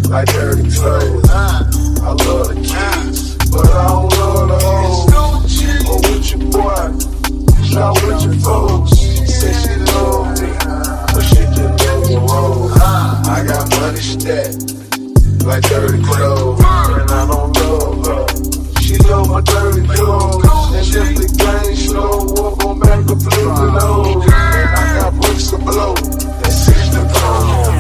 like dirty clothes. I love the keys, but I don't love the hoes. Or with your boy, not with your folks. Say she love me, but she can never roll. I got money stacked like dirty clothes, and I don't love her. She love my dirty clothes, and if the game slow, up on back to flip it over. And I got bricks to blow, and 6 to blow.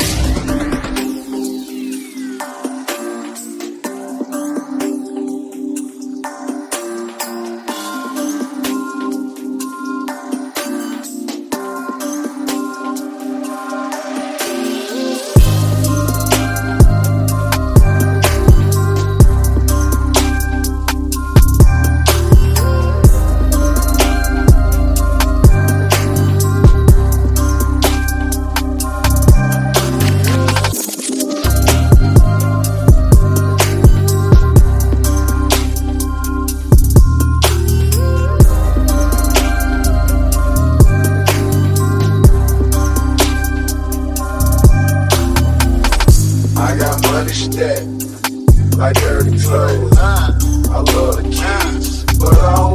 I got money stacked like dirty clothes. I love the keys, but I don't